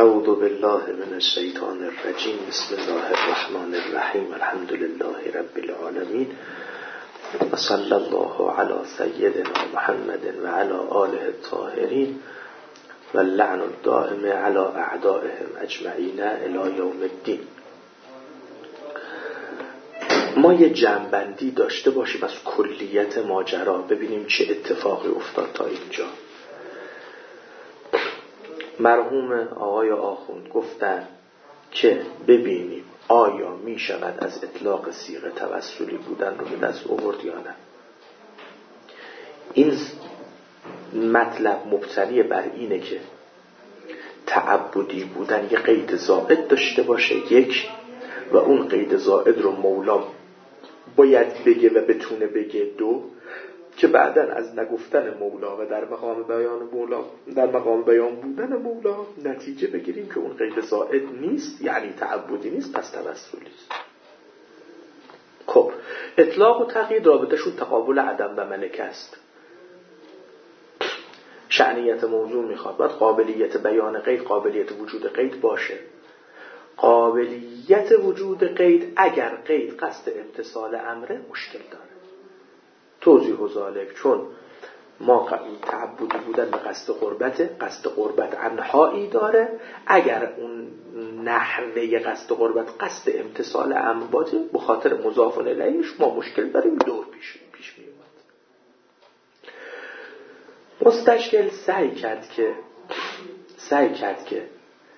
اعوذ بالله من الشیطان الرجیم. بسم الله الرحمن الرحیم. الحمد لله رب العالمین و صلی الله علی سیدنا محمد و علی آله الطاهرین و اللعن الدائم علی اعدائهم اجمعین الی یوم الدین. ما یه جمع‌بندی داشته باشیم از کلیت ماجرا، ببینیم چه اتفاقی افتاد تا اینجا. مرحوم آقای آخوند گفتن که ببینیم آیا می شود از اطلاق صیغه توسلی بودن رو به دست آورد یا نه. این مطلب مبتنی بر اینه که تعبدی بودن یه قید زائد داشته باشه، یک، و اون قید زائد رو مولا باید بگه و بتونه بگه، دو، که بعداً از نگفتن مولا و در مقام بیان بودن مولا نتیجه بگیریم که اون قید زائد نیست، یعنی تعبدی نیست، پس توسلی است. خب اطلاق و تقیید رابطه‌شون تقابل عدم و ملکه است. شأنیت موضوع میخواد باید قابلیت بیان قید، قابلیت وجود قید باشه. قابلیت وجود قید اگر قید قصد امتثال امره مشکل داره. توضیح و ذالک، چون ما تعبدی بودن به قصد قربت انهایی داره. اگر اون نحوه قصد قربت قصد امتثال امر باشه، به خاطر مضاف الیهش ما مشکل داریم، دور پیش می اومد. مستشکل سعی کرد که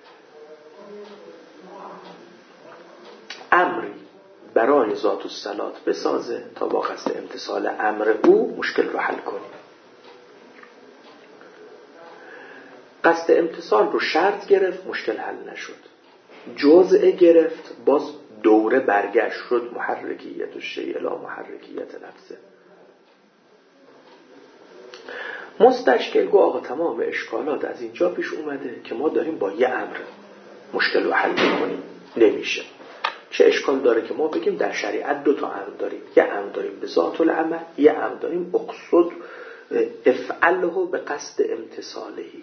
امری برای ذات الصلات بسازه تا با قصد امتثال امر او مشکل رو حل کنیم. قصد امتثال رو شرط گرفت، مشکل حل نشد. جزء گرفت، باز دوره برگشت، شد محرکیت الشیء لا محرکیت نفسه. مستشکل گو آقا تمام اشکالات از اینجا پیش اومده که ما داریم با یه امر مشکل رو حل کنیم، نمیشه. چه اشکال داره که ما بگیم در شریعت دو تا امر داریم، یه امر داریم به ذات العمل، یه امر داریم اقصد افعله به قصد امتثالهی.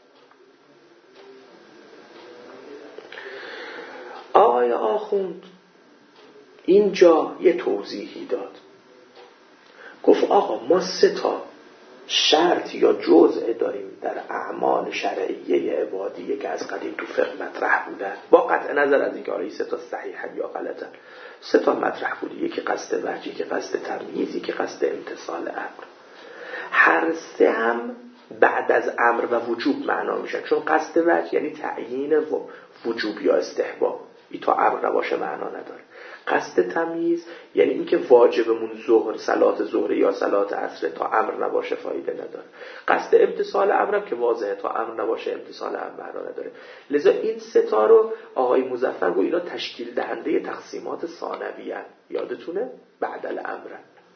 آقای آخوند اینجا یه توضیحی داد، گفت آقا ما سه تا شرط یا جزء داریم در اعمال شرعیه عبادیه که از قدیم تو فقه مطرح بودن، با قطع نظر از اینکه آره سه تا صحیحن یا غلطن. سه تا مطرح بوده، یکی قصد وجه، یکی قصد تمییز، یکی قصد امتثال امر. هر سه هم بعد از امر و وجوب معنا میشن، چون قصد وجه یعنی تعیین وجوب یا استحباب، این تا امر نباشه معنا نداره. قصد تمییز یعنی اینکه واجبمون صلات ظهر یا صلات عصر، تا امر نباشه فایده نداره. قصد امتثال امرم که واضحه، تا امر نباشه امتثال امر معنا نداره. لذا این سه تا رو آقای مظفر گفت اینا تشکیل دهنده تقسیمات ثانویه، یادتونه؟ بعد الامر.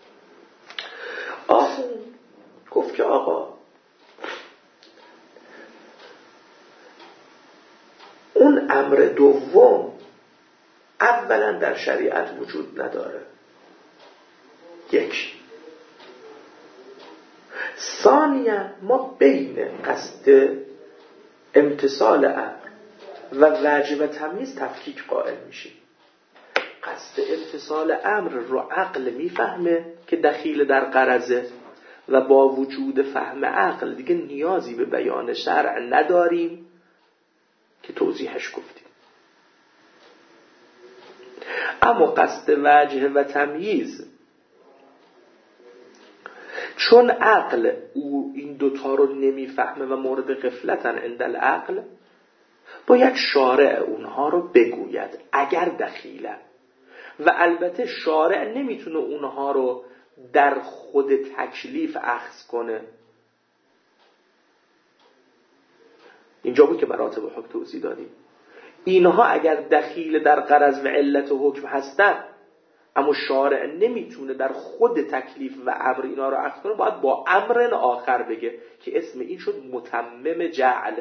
گفت که آقا اون امر دوم اولا در شریعت وجود نداره، یک. ثانیا ما بین قصد امتثال امر و وجه و تمییز تفکیک قائل میشیم. قصد امتثال امر رو عقل میفهمه که دخیل در غرضه و با وجود فهم عقل دیگه نیازی به بیان شرع نداریم که توضیحش گفتیم. اما قصد وجه و تمییز، چون عقل او این دوتا رو نمیفهمه و مورد غفلتن عند العقل، باید شارع اونها رو بگوید اگر دخیلن، و البته شارع نمیتونه اونها رو در خود تکلیف اخذ کنه. اینجا بود که مراتب حکم توضیح دادیم. اینها اگر دخیل در غرض و علت حکم هستن، اما شارع نمیتونه در خود تکلیف و امر اینا رو اخذ کنه، باید با امر آخر بگه که اسم این شد متمم جعل.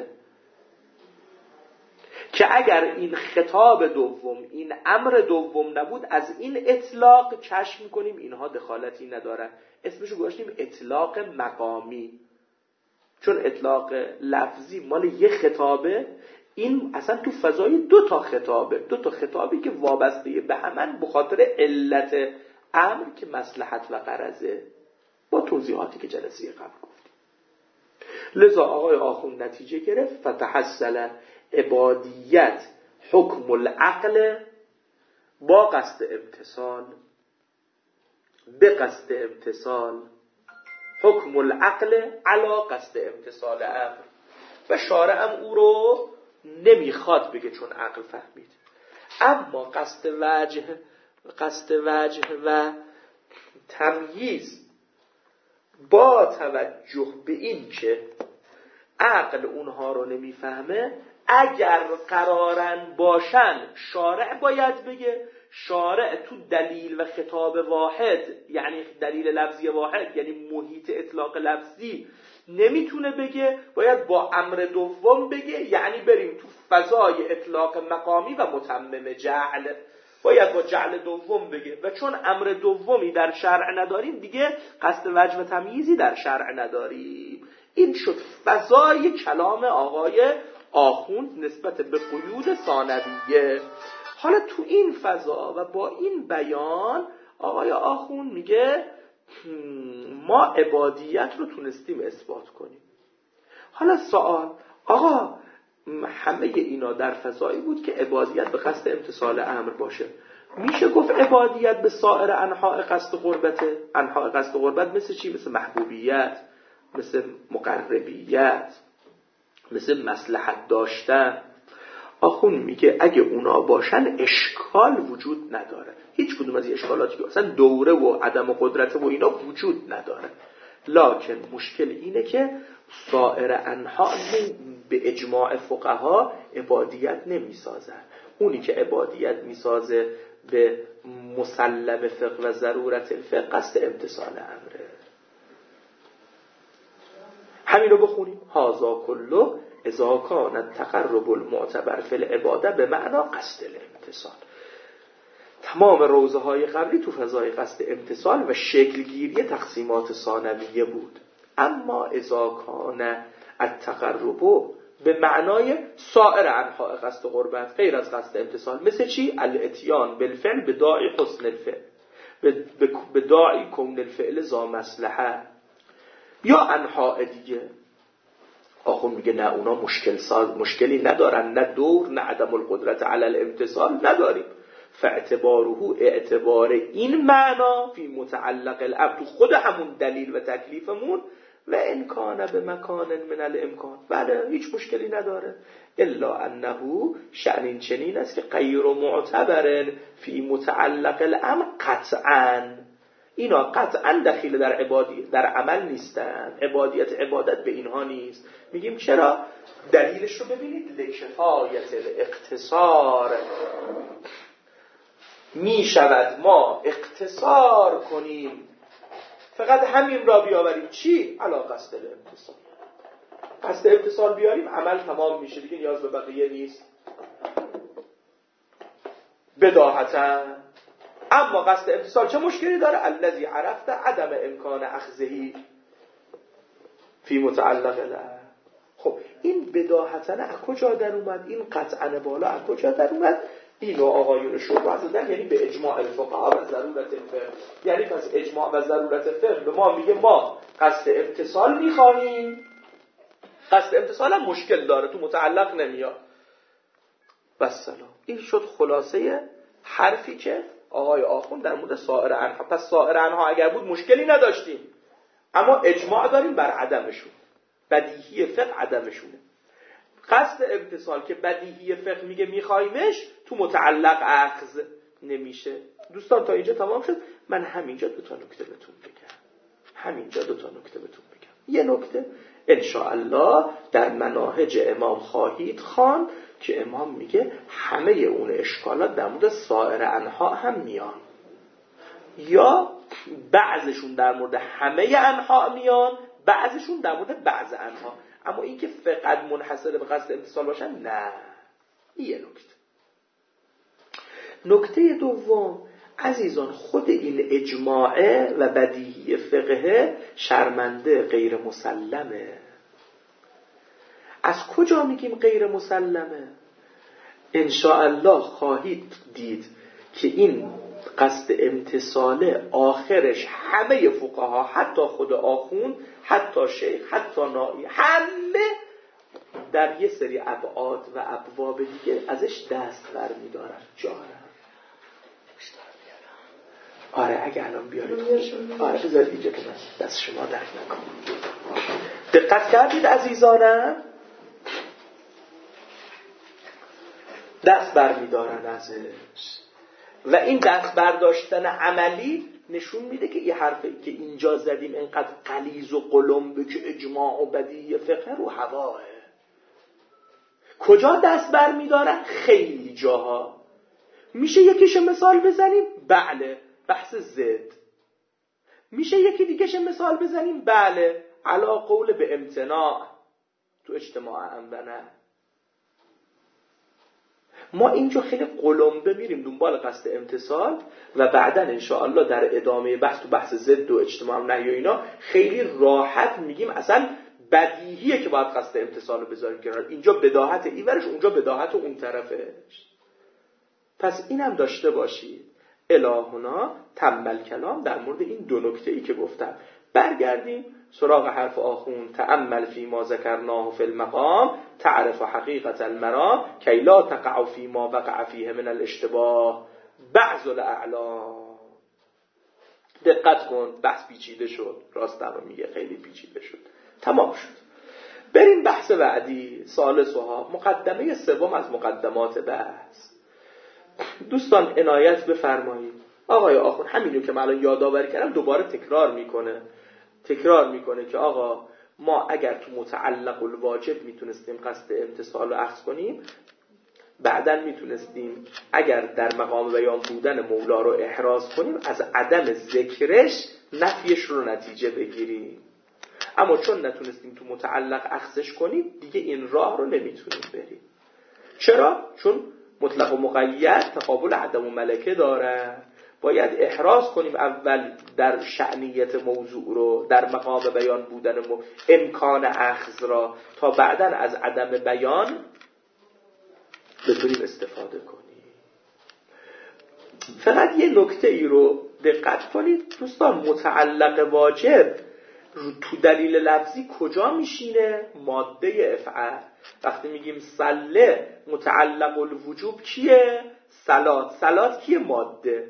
که اگر این خطاب دوم، این امر دوم نبود، از این اطلاق کشف میکنیم اینها دخالتی ندارن، اسمشو گذاشتیم اطلاق مقامی. چون اطلاق لفظی مال یه خطابه، این اصلا تو فضای دو تا خطابی که وابسته به همن به خاطر علت امر که مصلحت و غرضه، با توضیحاتی که جلسه قبل گفتیم. لذا آقای آخوند نتیجه گرفت فتحصل عبادیت حکم العقل با قصد امتثال، به قصد امتثال حکم العقل علا قصد امتثال امر. و شارعم او رو نمیخواد بگه چون عقل فهمید، اما قصد وجه و تمییز با توجه به این که عقل اونها رو نمیفهمه، اگر قرارن باشن شارع باید بگه. شارع تو دلیل و خطاب واحد، یعنی دلیل لفظی واحد، یعنی محیط اطلاق لفظی نمیتونه بگه، باید با امر دوم بگه. یعنی بریم تو فضای اطلاق مقامی و متمم جعل، باید با جعل دوم بگه. و چون امر دومی در شرع نداریم، دیگه قصد وجه و تمییزی در شرع نداریم. این شد فضای کلام آقای آخوند نسبت به قیود ثانویه. حالا تو این فضا و با این بیان آقای آخوند میگه ما عبادیت رو تونستیم اثبات کنیم. حالا سوال، آقا همه اینا در فضایی بود که عبادیت به قصد امتثال امر باشه، میشه گفت عبادیت به سایر انواع قصد قربته؟ انواع قصد قربت مثل چی؟ مثل محبوبیت، مثل مقربیت، مثل مصلحت داشتن. آخون میگه اگه اونا باشن اشکال وجود نداره. هیچ کدوم از این اشکالاتی که اصلا دوره و عدم و قدرت و اینا وجود نداره. لکن مشکل اینه که سایر انها به اجماع فقها عبادیت نمیسازن. اونی که عبادیت میسازه به مسلم فقه و ضرورت الفقه قصد امتثال امره. همین رو بخونیم. هذا کله اذا کان التقرب المعتبر فی العباده به معنا قصد الامتثال. تمام روزه های قبلی تو فضای قصد امتثال و شکلگیری تقسیمات ثانویه بود. اما اذا کان التقرب به معنای سایر انواع قصد قربت غیر از قصد امتثال، مثل چی؟ الاتیان بالفعل بداعی حسن الفعل، بداعی کون الفعل ذا مصلحه، یا انواع دیگه. آخون میگه نه، اونا مشکلی ندارن، نه دور نه عدم القدرت علی الامتثال نداریم. فاعتباره اعتبار این معنا فی متعلق الامر، تو خود همون دلیل و تکلیفمون، و امکان به مکان من الامکان، بله هیچ مشکلی نداره. الا انه شأن این چنین است که غیر معتبر فی متعلق الامر قطعاً. اینا قطعاً دخیل در عبادی در عمل نیستن. عبادیت عبادت به اینها نیست. میگیم چرا؟ دلیلش رو ببینید. لکفایت الاقتصار، می شود ما اقتصار کنیم فقط همین را بیاوریم. چی؟ علا قصد الامتثال. قصد امتثال بیاریم عمل تمام میشه دیگه، نیاز به بقیه نیست. بداهتا. اما قصد امتثال چه مشکلی داره؟ الذی عرفت عدم امکان اخذهی فی متعلق له. خب این بداهتا از کجا در اومد؟ این قطعا بالا از کجا در اومد؟ اینو آقایون شورا زدن، یعنی به اجماع الفقها و ضرورت الفقه. یعنی پس اجماع و ضرورت فقه به ما میگه ما قصد امتثال میخواهیم، قصد امتثال هم مشکل داره، تو متعلق نمیاد. والسلام. این شد خلاصه حرفی که آقای آخوند در مورد سایر انها. پس سایر انها اگر بود مشکلی نداشتیم، اما اجماع داریم بر عدمشون. بدیهی فقه عدمشونه. قصد امتثال که بدیهی فقه میگه میخوایمش، تو متعلق اخذ نمیشه. دوستان تا اینجا تمام شد. من همینجا دو تا نکته بهتون بگم. یه نکته انشاءالله در مناهج امام خواهید خواند که امام میگه همه اون اشکالات در مورد سایر انها هم میان، یا بعضشون در مورد همه انها میان، بعضشون در مورد بعض انها. اما این که فقط منحصر به قصد امتثال باشن، نه. این یه نکته دوم، عزیزان، خود این اجماعه و بدیهی فقه شرمنده غیر مسلمه. از کجا میگیم غیر مسلمه؟ انشاءالله خواهید دید که این قصد امتصاله آخرش همه فقها، حتی خود آخوند، حتی شیخ، حتی نائی، همه در یه سری ابعاد و ابواب دیگه ازش دست بر می‌دارن. آره اگه الان بیارید آره بذارید اینجا که من دست شما درک نکنم. دقت کردید عزیزانم؟ دست بر می‌دارن ازش و این دست برداشتن عملی نشون میده که این حرفی که اینجا زدیم اینقدر غلیظ و قلمبه که اجماع و بدیهی فقه رو هواه. کجا دست بر می‌دارن؟ خیلی جاها. میشه یکیش مثال بزنیم؟ بله، بحث زد. میشه یکی دیگهش مثال بزنیم؟ بله، علا قول به امتناع تو اجتماع انبنه. ما اینجا خیلی قلمبه میریم دنبال قصد امتصال و بعدن انشاءالله در ادامه بحث تو بحث زد و اجتماع نهی و اینا خیلی راحت میگیم اصلا بدیهیه که باید قصد امتصال رو بذاریم کنار. اینجا بداهت اینورش، اونجا بداهت اون طرفش. پس اینم داشته باشید. الهنا تنبل کلام در مورد این دو نکته‌ای که گفتم. برگردیم سراغ حرف آخوند. تأمل فی ما ذکرناه فی المقام تعرف حقیقت المرام کی لا تقع فی ما وقع فیه من الاشتباه بعض الاعلام. دقت کن، بحث پیچیده شد، راست رو میگه، خیلی پیچیده شد. تمام شد. بریم بحث بعدی، ثالثها، مقدمه سوم از مقدمات بحث. دوستان عنایت بفرمایید. آقای آخوند همینو که من الان یادآوری کردم دوباره تکرار میکنه که آقا ما اگر تو متعلق الواجب میتونستیم قصد امتصال رو اخذ کنیم، بعدن میتونستیم اگر در مقام بیان بودن مولا رو احراز کنیم از عدم ذکرش نفیش رو نتیجه بگیریم. اما چون نتونستیم تو متعلق اخذش کنیم دیگه این راه رو نمیتونیم بریم. چرا؟ چون مطلق و مقید تقابل عدم و ملکه داره. باید احراز کنیم اول در شأنیت موضوع رو، در مقام بیان بودن امکان اخذ را، تا بعداً از عدم بیان بتونیم استفاده کنیم. فقط یه نکته ای رو دقت کنید دوستان. متعلق واجب تو دلیل لفظی کجا میشینه؟ ماده افعل. وقتی میگیم صله متعلق الوجوب کیه؟ صلات کیه؟ ماده.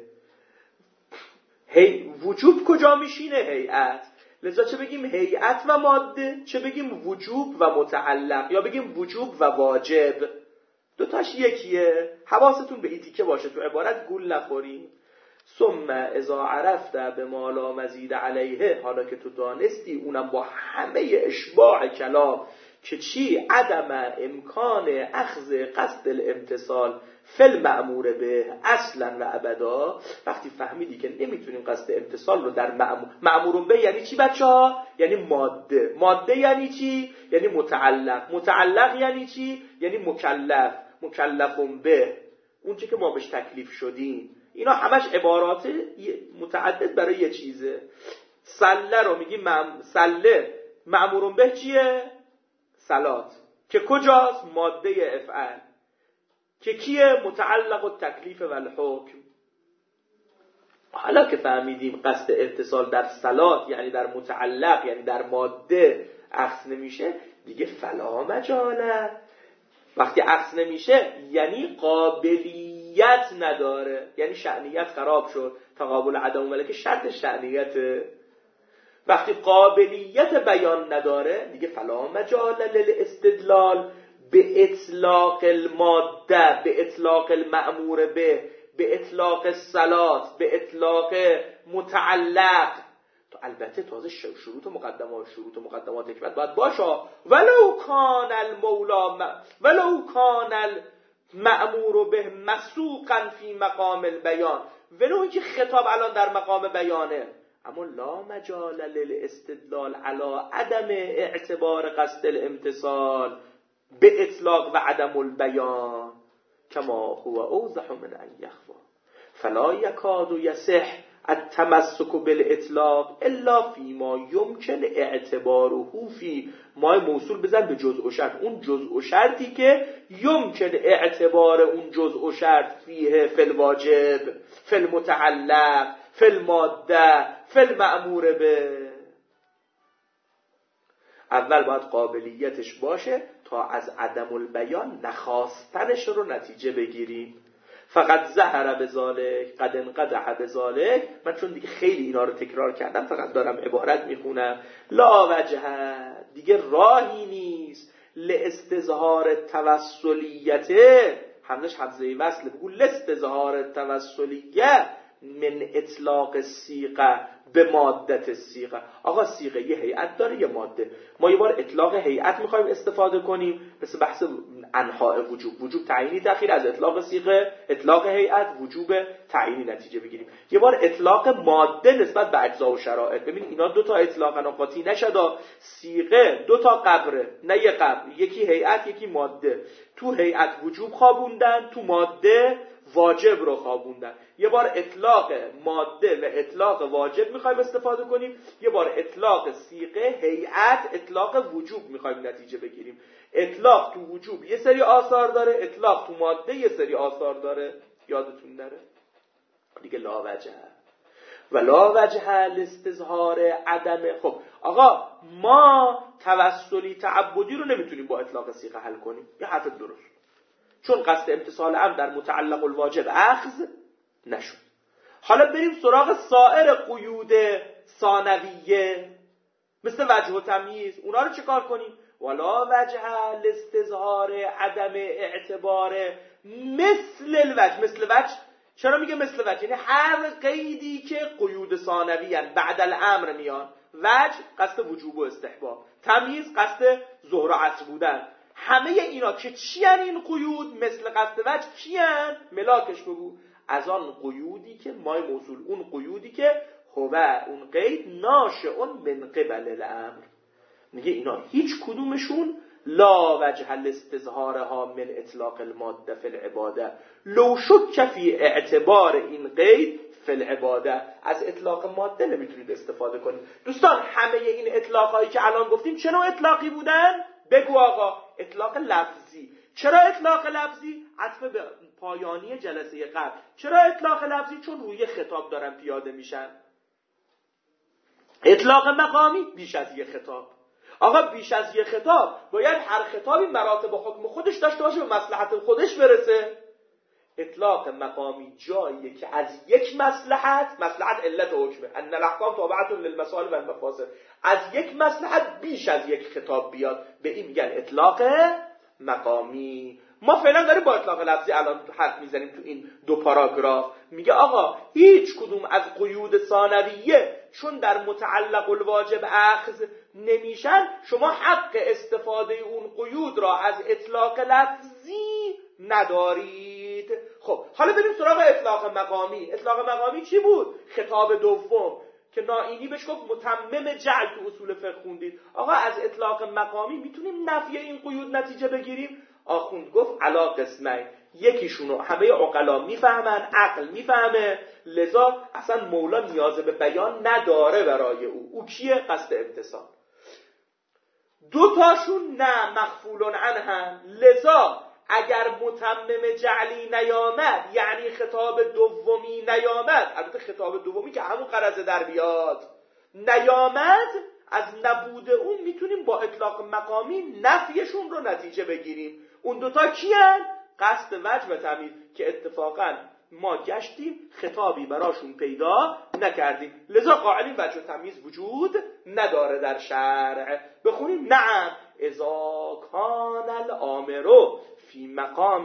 وجوب کجا میشینه؟ هیئت. لذا چه بگیم هیئت و ماده، چه بگیم وجوب و متعلق، یا بگیم وجوب و واجب. دوتاش یکیه. حواستون به این تیکه باشه تو عبارت گول نخوریم. ثم اذا عرفت بما لا مزید علیه، حالا که تو دانستی اونم با همه اشباع کلام که چی؟ عدم امکان اخذ قصد الامتصال فی المأمور به اصلا و ابدا. وقتی فهمیدی که نمیتونیم قصد امتصال رو در مأمور به یعنی چی بچه ها؟ یعنی ماده یعنی چی؟ یعنی متعلق یعنی چی؟ یعنی مکلفون به، اون چی که ما بهش تکلیف شدیم. اینا همش عبارات متعدد برای یه چیزه. صله رو میگیم صله مأمور به چیه؟ صلات که کجاست؟ ماده افعل که کیه؟ متعلق و تکلیف و الحکم. حالا که فهمیدیم قصد اتصال در صلات یعنی در متعلق یعنی در ماده اخذ نمیشه دیگه، فلا مجاله. وقتی اخذ نمیشه یعنی قابلیت نداره، یعنی شأنیت خراب شد. تقابل عدم ملکه شرط شأنیته. وقتی قابلیت بیان نداره دیگه فلا مجال للاستدلال به اطلاق الماده، به اطلاق المأمور به اطلاق الصلات، به اطلاق متعلق. تو البته تازه شروط و مقدمات حکمت باید باشه. ولو کان المأمور به مسوقا فی مقام البیان، ولو اینکه خطاب الان در مقام بیانه، اما لا مجال للاستدلال علی عدم اعتبار قصد الامتصال به اطلاق و عدم البیان کما هو اوضح من ان یخفا فلا یکاد یصح التمسک بالاطلاق الا فیما یمکن اعتباره فی. ما موصول بزن به جزء و شرط، اون جزء و شرطی که یمکن اعتبار اون جزء و شرط فیه فی الواجب فی المتعلق فی الماده فی المأمور به. اول باید قابلیتش باشه تا از عدم البیان نخواستنش رو نتیجه بگیریم. فقط ظهر بذالک قد انقدح بذالک. من چون دیگه خیلی اینا رو تکرار کردم فقط دارم عبارت میخونم. لا وجه، دیگه راهی نیست، لاستظهار توسلیت، همزش حمزه وصل، بگو لاستظهار توسلیه من اطلاق الصیغه به مادت صیغه. آقا صیغه یه هیئت داره یه ماده، ما یه بار اطلاق هیئت میخوایم استفاده کنیم، مثل بحث انحاء وجوب تعیینی تأخیر، از اطلاق صیغه اطلاق هیئت وجوب تعیینی نتیجه بگیریم. یه بار اطلاق ماده نسبت به اجزا و شرایط. ببین اینا دو تا اطلاق نقاطی نشد، صیغه دو تا قبره نه یه قبر، یکی هیئت یکی ماده. تو هیئت وجوب خوابوندن، تو ماده واجب رو خوابوندن. یه بار اطلاق ماده و اطلاق واجب میخوایم استفاده کنیم، یه بار اطلاق صیغه هیئت اطلاق وجوب میخوایم نتیجه بگیریم. اطلاق تو وجوب یه سری آثار داره، اطلاق تو ماده یه سری آثار داره. یادتون نره دیگه. لا وجه و لا وجه لاستظهار عدم. خب آقا ما توسلی تعبدی رو نمیتونیم با اطلاق صیغه حل کنیم، یه حرف درست، چون قصد امتصال امر در متعلق الواجب اخذ نشد. حالا بریم سراغ سایر قیود ثانویه مثل وجه و تمییز، اونا رو چیکار کنیم؟ ولا وجه لاستظهار عدم اعتبار مثل الوجه. مثل وجه چرا میگه مثل وجه؟ یعنی هر قیدی که قیود ثانوی ان بعد الامر میان. وجه قصد وجوب و استحباب، تمییز قصد ظهر و عصر بودن. همه اینا که چی ان این قیود؟ مثل قصد وجه کی ان؟ ملاکش بگو. از آن قیودی که مای موصول، اون قیودی که هو اون قید ناشئ من قبل الامر. میگه اینا هیچ کدومشون لا وجه لاستظهارها من اطلاق الماده فی العباده لو شک فی اعتبار این قید فی العباده. از اطلاق ماده نمیتونید استفاده کنید. دوستان همه این اطلاقایی که الان گفتیم چه نوع اطلاقی بودن؟ بگو آقا. اطلاق لفظی. چرا اطلاق لفظی؟ عطف به پایانی جلسه قبل. چرا اطلاق لفظی؟ چون روی خطاب دارن پیاده میشن. اطلاق مقامی بیش از یک خطاب. آقا بیش از یک خطاب باید هر خطابی مراتب حکم خودش داشته باشه، به مصلحت خودش برسه. اطلاق مقامی جاییه که از یک مصلحت علت حکمه، ان الاحکام تابعه للمصالح و المفاسد، از یک مصلحت بیش از یک خطاب بیاد، به این میگن اطلاق مقامی. ما فعلا داریم با اطلاق لفظی الان حرف میزنیم تو این دو پاراگراف. میگه آقا هیچ کدوم از قیود ثانویه چون در متعلق الواجب اخذ نمیشن، شما حق استفاده اون قیود را از اطلاق لفظی ندارید. خب حالا بریم سراغ اطلاق مقامی. اطلاق مقامی چی بود؟ خطاب دوم که نائینی بهش گفت متمم جعل، تو اصول فقه خوندید. آقا از اطلاق مقامی میتونیم نفی این قیود نتیجه بگیریم؟ آخوند گفت علا قسمین. یکیشونو همه عقلا میفهمن، عقل میفهمه، لذا اصلا مولا نیاز به بیان نداره برای او کیه؟ قصد امتصال. دو تاشون نه، مخفول عنهم. لذا اگر متمم جعلی نیامد، یعنی خطاب دومی نیامد، البته خطاب دومی که همون قرضه در بیاد نیامد، از نبود اون میتونیم با اطلاق مقامی نفیشون رو نتیجه بگیریم. اون دوتا کیان؟ قصد وجه و تمییز که اتفاقا ما گشتیم خطابی براشون پیدا نکردیم، لذا قائلین وجه و تمییز وجود نداره در شرع. بخونیم نعم اذا کان الامر فی مقام.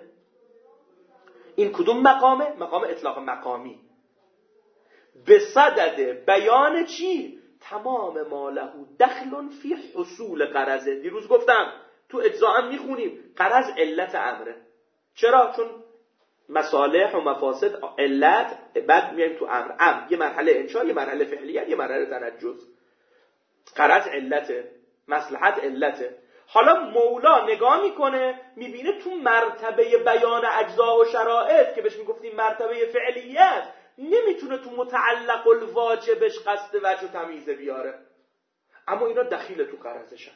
این کدوم مقامه؟ مقام اطلاق مقامی. به صدد بیان چی؟ تمام ما له دخل فی حصول غرضه. دیروز گفتم تو اجزا هم میخونیم غرض علت امره. چرا؟ چون مصالح و مفاسد علت، بعد میایم تو امر یه مرحله انشاء، یه مرحله فعلیت، یه مرحله تنجز. غرض علته، مصلحت علته. حالا مولا نگاه میکنه میبینه تو مرتبه بیان اجزا و شرایط که بهش میگفتیم مرتبه فعلیت، نمیتونه تو متعلق الواجبش قصد وجه و تمییز بیاره، اما اینا دخیل تو غرضشن.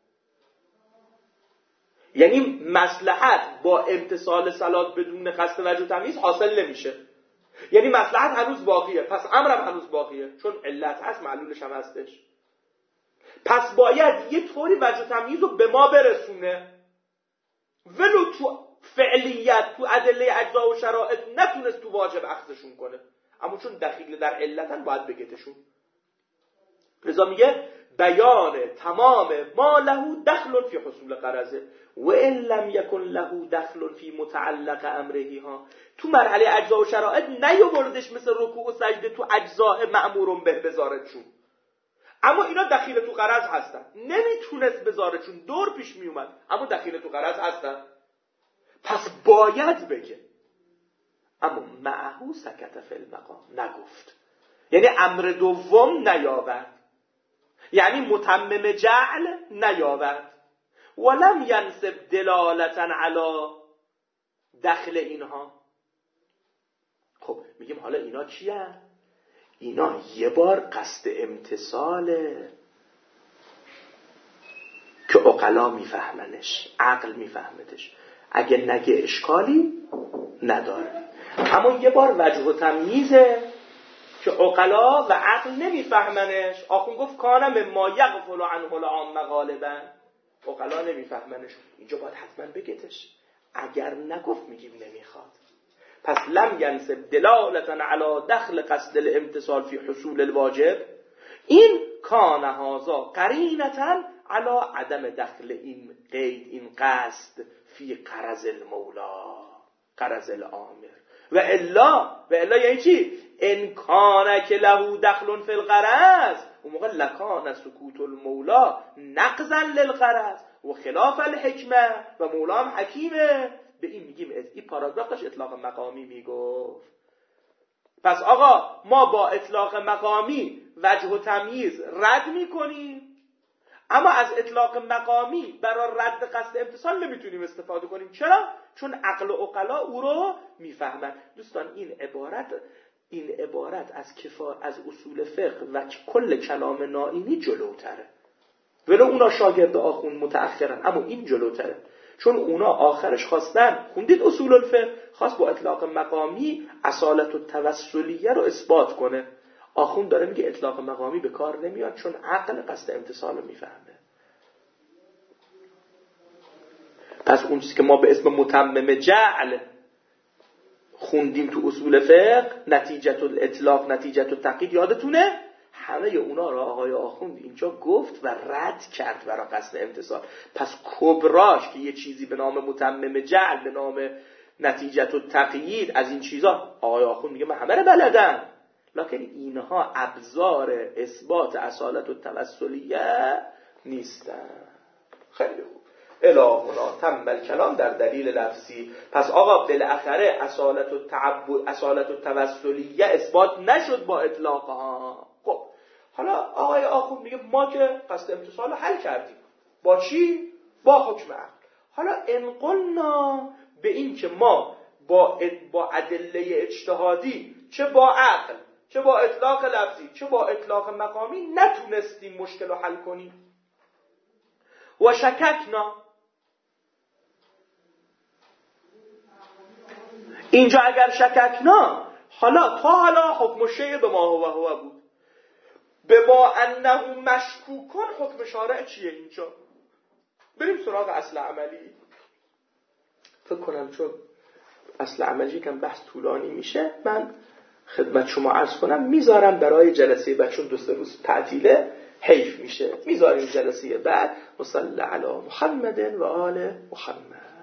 یعنی مصلحت با امتثال صلات بدون قصد وجه و تمییز حاصل نمیشه. یعنی مصلحت هنوز باقیه، پس امرم هنوز باقیه، چون علت هست معلولش هم هستش. پس باید یه طوری وجه و تمییز رو به ما برسونه، ولو تو فعلیت تو ادله اجزا و شرایط نتونست تو واجب اخذشون کنه، اما چون دخیل در علتن باید بگتشون. لذا میگه بیان تمام ما له دخل فی حصول غرضه و ان لم یکن له دخل فی متعلق امره ها. تو مرحله اجزا و شرایط نیاوردش مثل رکوع و سجده تو اجزاء مأمورون به بذارتشون، اما اینا دخیل تو غرض هستن. نمیتونست بذارتشون، دور پیش میومد، اما دخیل تو غرض هستن، پس باید بگه. اما معهو سکت فی المقام، نگفت. یعنی امر دوم نیاورد، یعنی متمم جعل نیاورد. ولم ینسب دلالتا علی دخل اینها. خب میگیم حالا اینا چیه؟ اینا یه بار قصد امتثاله که عقلا میفهمنش، عقل میفهمدش، اگه نگه اشکالی نداره. اما یه بار وجه و تمییزه که عقلا و عقل نمیفهمنش. آخون گفت کانم ما یغفل عنه العام غالبا، عقلا نمیفهمنش، اینجا باید حتما بگتش. اگر نگفت میگیم نمیخواد. پس لم ینسب دلالتا علی دخل قصد الامتصال فی حصول الواجب، این کان هذا قرینتا علی عدم دخل این قید، این قصد فی قرض المولا، قرض الامر. و الا یعنی چی؟ ان کان که له دخل فی القرض، اون موقع لکان سکوت المولا نقضا للقرض و خلاف الحکمه، و مولا هم حکیمه. به این میگیم این پاراگراف داشت اطلاق مقامی میگفت. پس آقا ما با اطلاق مقامی وجه و تمییز رد میکنیم، اما از اطلاق مقامی برای رد قصد امتصال نمیتونیم استفاده کنیم. چرا؟ چون عقل و عقلا او رو میفهمن. دوستان این عبارت از اصول فقه و کل کلام نائینی جلوتره، ولو اونا شاگرد آخون متأخرن، اما این جلوتره، چون اونا آخرش خواستن، خوندید اصول الفقه، خواست با اطلاق مقامی اصالت و توسلیه رو اثبات کنه. آخون داره میگه اطلاق مقامی به کار نمیاد، چون عقل قصد امتصال رو میفهمه. پس اون چیزی که ما به اسم متمم جعل خوندیم تو اصول فقه، نتیجه الاطلاق، نتیجه التقیید، یادتونه؟ همه اونا را آقای آخوند اینجا گفت و رد کرد برای قصد امتصال. پس کبراش که یه چیزی به نام متمم جعل، به نام نتیجه التقیید، از این چیزا آقای آخوند میگه من همه رو بلدم، لکن اینها ابزار اثبات اصالت و توسلیه نیستن. خیلی خوب. الهنا تم الکلام در دلیل لفظی. پس آقا بالاخره اصالت و توسلیه اثبات نشد با اطلاقها. خب حالا آقای آخوند میگه ما که قصد امتصال حل کردیم. با چی؟ با حکم عقل. حالا انقلنا به این که ما با ادله اجتهادی، چه با عقل، چه با اطلاق لفظی، چه با اطلاق مقامی، نتونستیم مشکل رو حل کنیم. و شککنا، اینجا اگر شککنا، حالا حکم شیء به ما هو بود، به ما انه مشکوکن، حکم شارع چیه اینجا؟ بریم سراغ اصل عملی. فکر کنم چون اصل عملی کم بحث طولانی میشه، من خدمت شما عرض کنم میذارم برای جلسه بعد، چون 2 روز تعطیله حیف میشه، میذاریم جلسه بعد. و صلی علی محمد و آل محمد.